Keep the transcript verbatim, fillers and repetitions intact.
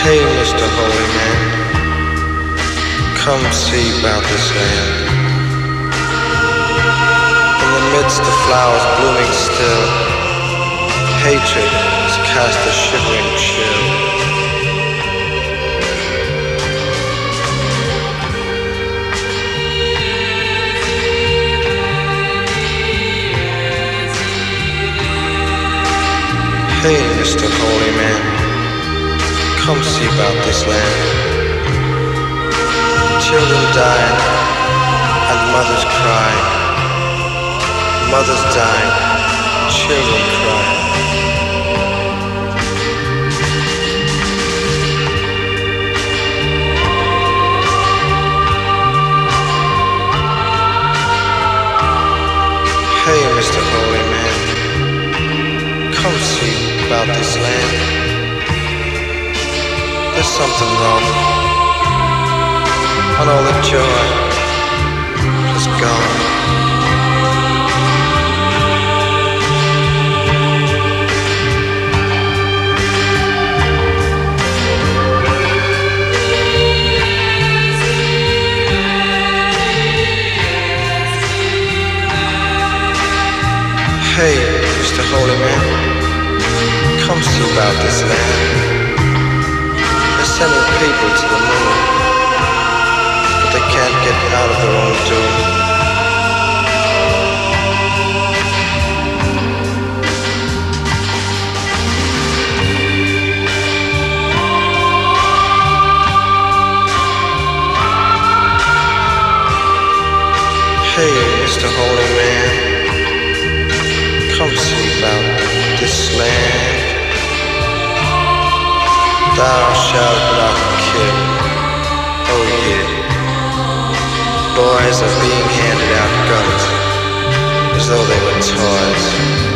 Hey, Mister Holy Man, come see about this land. In the midst of flowers blooming still, hatred has cast a shivering chill. Hey, Mister Holy Man, come see about this land. Children dying and mothers crying. Mothers dying, children crying. Hey, Mister Holy Man, come see about this land. There's something wrong, and all the joy is gone. Hey, Mister Holy Man, come see about this land. They're sending people to the moon, but they can't get out of their own doom. Hey, Mister Holy Man, come see about this land. Thou shalt not kill. Oh yeah. Boys are being handed out guns as though they were toys.